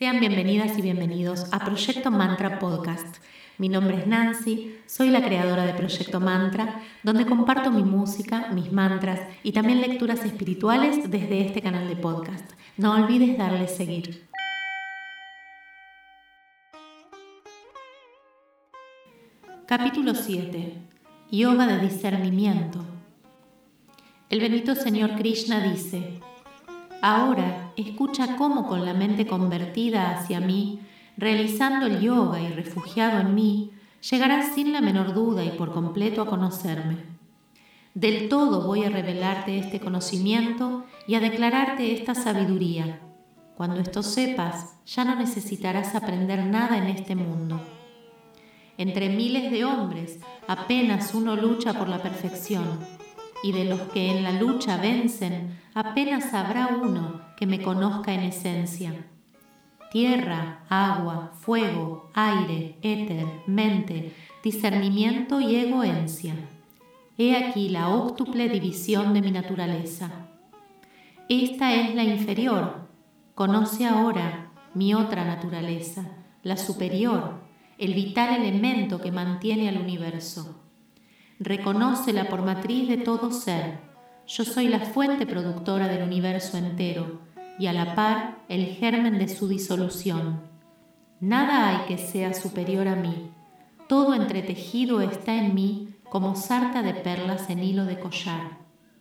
Sean bienvenidas y bienvenidos a Proyecto Mantra Podcast. Mi nombre es Nancy, soy la creadora de Proyecto Mantra, donde comparto mi música, mis mantras y también lecturas espirituales desde este canal de podcast. No olvides darle seguir. Capítulo 7. Yoga de discernimiento. El bendito Señor Krishna dice: ahora escucha cómo con la mente convertida hacia mí, realizando el yoga y refugiado en mí, llegarás sin la menor duda y por completo a conocerme. Del todo voy a revelarte este conocimiento y a declararte esta sabiduría. Cuando esto sepas, ya no necesitarás aprender nada en este mundo. Entre miles de hombres, apenas uno lucha por la perfección, y de los que en la lucha vencen, apenas habrá uno que me conozca en esencia. Tierra, agua, fuego, aire, éter, mente, discernimiento y egoencia. He aquí la óctuple división de mi naturaleza. Esta es la inferior. Conoce ahora mi otra naturaleza, la superior, el vital elemento que mantiene al universo. Reconócela por matriz de todo ser. Yo soy la fuente productora del universo entero y a la par el germen de su disolución. Nada hay que sea superior a mí. Todo entretejido está en mí como sarta de perlas en hilo de collar.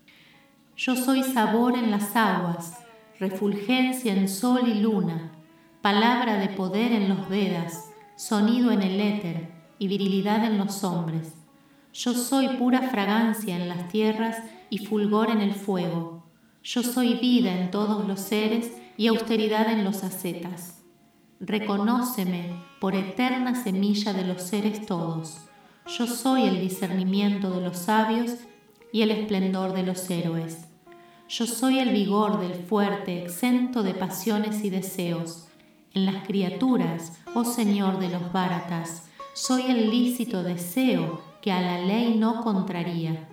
Yo soy sabor en las aguas, refulgencia en sol y luna, palabra de poder en los Vedas, sonido en el éter y virilidad en los hombres. Yo soy pura fragancia en las tierras y fulgor en el fuego. Yo soy vida en todos los seres y austeridad en los ascetas. Reconóceme por eterna semilla de los seres todos. Yo soy el discernimiento de los sabios y el esplendor de los héroes. Yo soy el vigor del fuerte, exento de pasiones y deseos. En las criaturas, oh Señor de los Bharatas, soy el lícito deseo que a la ley no contraría.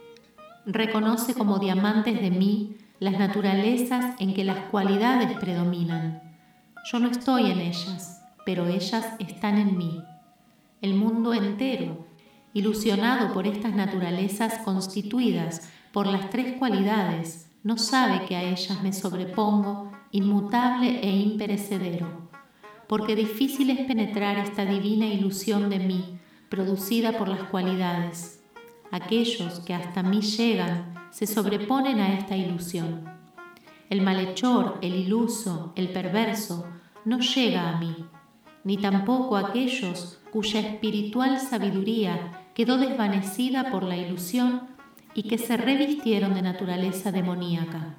Reconoce como diamantes de mí las naturalezas en que las cualidades predominan. Yo no estoy en ellas, pero ellas están en mí. El mundo entero, ilusionado por estas naturalezas constituidas por las tres cualidades, no sabe que a ellas me sobrepongo, inmutable e imperecedero, porque difícil es penetrar esta divina ilusión de mí, producida por las cualidades. Aquellos que hasta mí llegan se sobreponen a esta ilusión. El malhechor, el iluso, el perverso, no llega a mí, ni tampoco aquellos cuya espiritual sabiduría quedó desvanecida por la ilusión y que se revistieron de naturaleza demoníaca.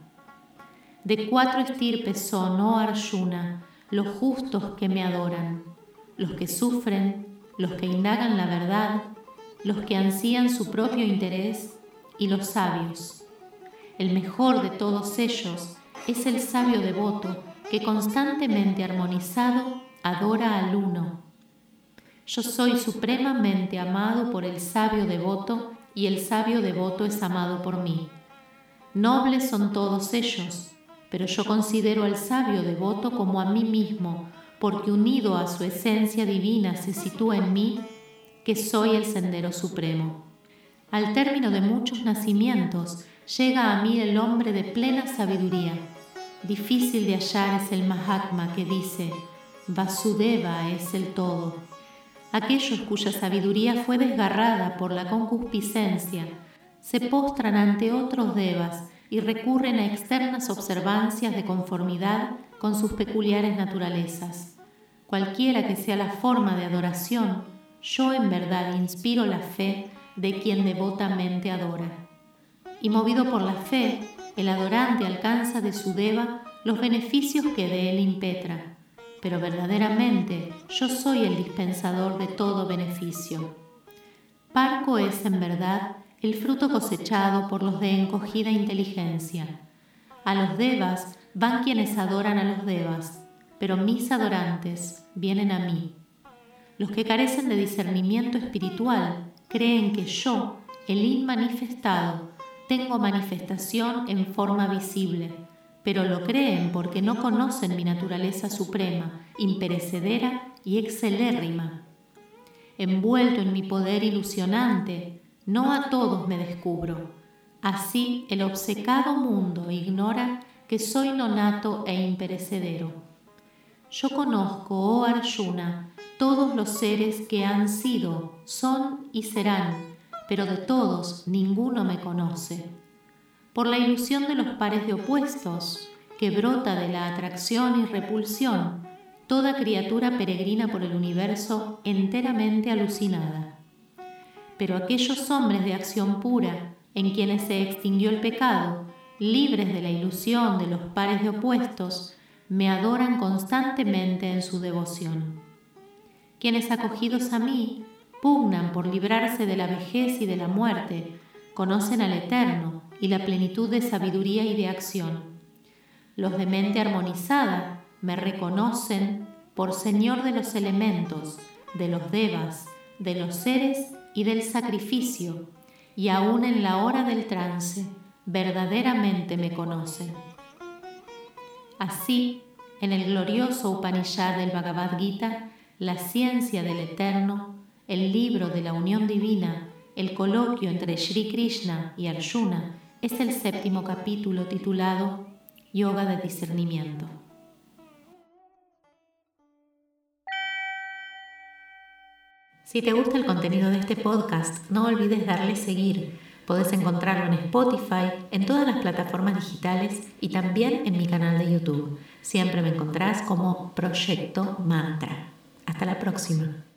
De 4 estirpes son, oh Arjuna, los justos que me adoran, los que sufren, los que indagan la verdad, los que ansían su propio interés y los sabios. El mejor de todos ellos es el sabio devoto que constantemente armonizado adora al uno. Yo soy supremamente amado por el sabio devoto y el sabio devoto es amado por mí. Nobles son todos ellos, pero yo considero al sabio devoto como a mí mismo, porque unido a su esencia divina se sitúa en mí, que soy el sendero supremo. Al término de muchos nacimientos, llega a mí el hombre de plena sabiduría. Difícil de hallar es el Mahatma que dice: Vasudeva es el todo. Aquellos cuya sabiduría fue desgarrada por la concupiscencia, se postran ante otros devas y recurren a externas observancias de conformidad con sus peculiares naturalezas. Cualquiera que sea la forma de adoración, yo en verdad inspiro la fe de quien devotamente adora. Y movido por la fe, el adorante alcanza de su deva los beneficios que de él impetra. Pero verdaderamente yo soy el dispensador de todo beneficio. Parco es en verdad el fruto cosechado por los de encogida inteligencia. A los devas van quienes adoran a los devas, pero mis adorantes vienen a mí. Los que carecen de discernimiento espiritual creen que yo, el inmanifestado, tengo manifestación en forma visible, pero lo creen porque no conocen mi naturaleza suprema, imperecedera y excelérrima. Envuelto en mi poder ilusionante, no a todos me descubro. Así el obcecado mundo ignora que soy nonato e imperecedero. Yo conozco, oh Arjuna, todos los seres que han sido, son y serán, pero de todos ninguno me conoce. Por la ilusión de los pares de opuestos, que brota de la atracción y repulsión, toda criatura peregrina por el universo enteramente alucinada. Pero aquellos hombres de acción pura, en quienes se extinguió el pecado, libres de la ilusión de los pares de opuestos, me adoran constantemente en su devoción. Quienes acogidos a mí, pugnan por librarse de la vejez y de la muerte, conocen al Eterno y la plenitud de sabiduría y de acción. Los de mente armonizada me reconocen por Señor de los elementos, de los devas, de los seres y del sacrificio, y aún en la hora del trance, verdaderamente me conocen. Así, en el glorioso Upanishad del Bhagavad Gita, la ciencia del Eterno, el libro de la unión divina, el coloquio entre Sri Krishna y Arjuna, es el 7º capítulo titulado Yoga de Discernimiento. Si te gusta el contenido de este podcast, no olvides darle seguir. Podés encontrarlo en Spotify, en todas las plataformas digitales y también en mi canal de YouTube. Siempre me encontrás como Proyecto Mantra. Hasta la próxima.